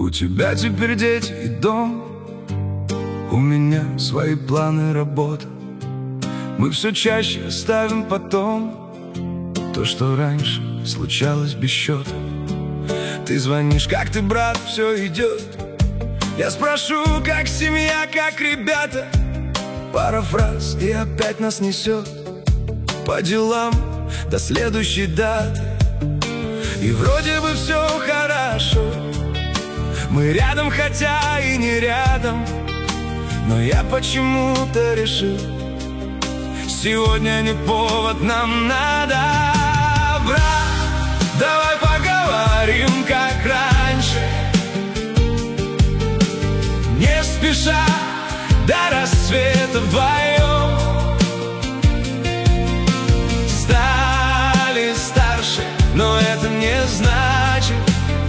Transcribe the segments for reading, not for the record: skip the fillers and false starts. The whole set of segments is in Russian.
У тебя теперь дети и дом, у меня свои планы, работа. Мы все чаще оставим потом то, что раньше случалось без счета. Ты звонишь: как ты, брат, все идет? Я спрошу: как семья, как ребята? Пара фраз, и опять нас несет по делам до следующей даты. И вроде бы все хорошо, мы рядом, хотя и не рядом. Но я почему-то решил, сегодня не повод, нам надо. Брат, давай поговорим, как раньше, не спеша, до рассвета вдвоем. Стали старше, но это не значит,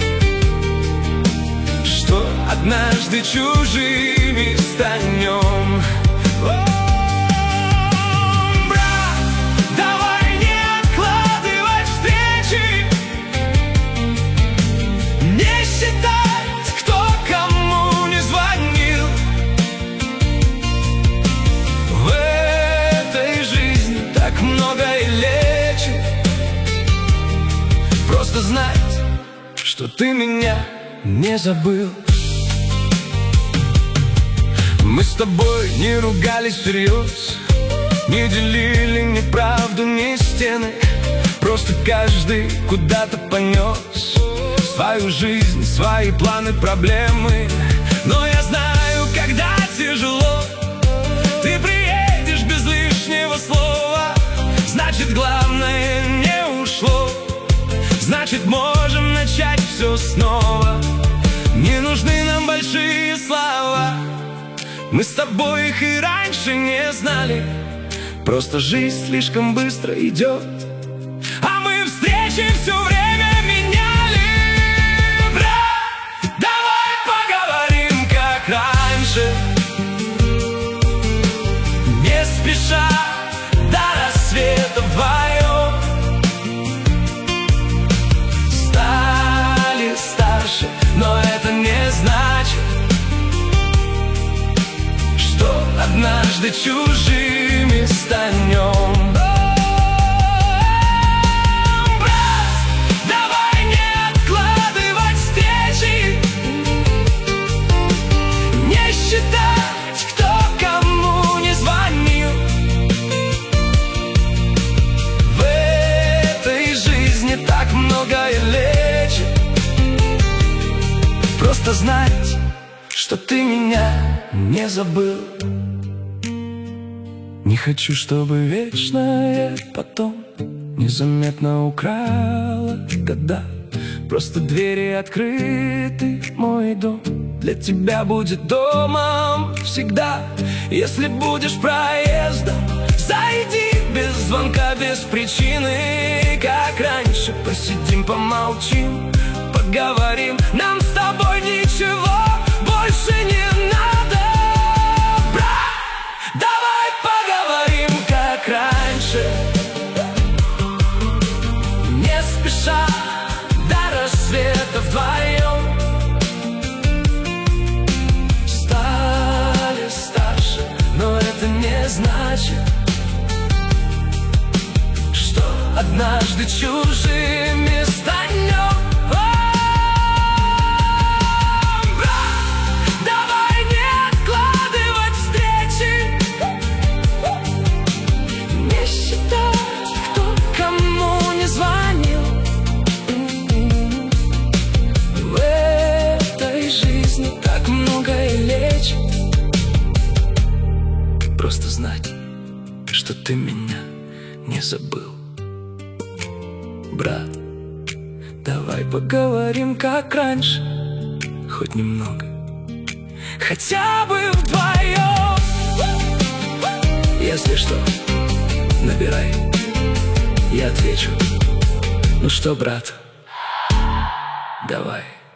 что однажды чужими станем. Брат, давай не откладывать встречи, не считать, кто кому не звонил. В этой жизни так многое лечит. Просто знать, что ты меня не забыл. Мы с тобой не ругались всерьез, не делили ни правду, ни стены. Просто каждый куда-то понес свою жизнь, свои планы, проблемы. Но я знаю, когда тяжело, ты приедешь без лишнего слова. Значит, главное не ушло, значит, можем начать все снова. Не нужны нам большие слова, мы с тобой их и раньше не знали. Просто жизнь слишком быстро идет, а мы встречи все время меняли. Брат, давай поговорим, как раньше, не спеша, до рассвета вдвоем. Стали старше, но это не значит, что однажды чужими станем. Брат, давай не откладывать встречи, не считать, кто кому не звонил. В этой жизни так многое лечит. Просто знать, что ты меня не забыл. Не хочу, чтобы вечное потом незаметно украло года. Просто двери открыты, мой дом для тебя будет домом всегда. Если будешь проездом, зайди без звонка, без причины. Как раньше, посидим, помолчим, поговорим. Нам с тобой ничего больше не надо. Брат, давай поговорим, как раньше, не спеша, до рассвета вдвоем. Стали старше, но это не значит, что однажды чужими станем. Просто знать, что ты меня не забыл. Брат, давай поговорим, как раньше, хоть немного, хотя бы вдвоем. Если что, набирай, я отвечу. Ну что, брат, давай.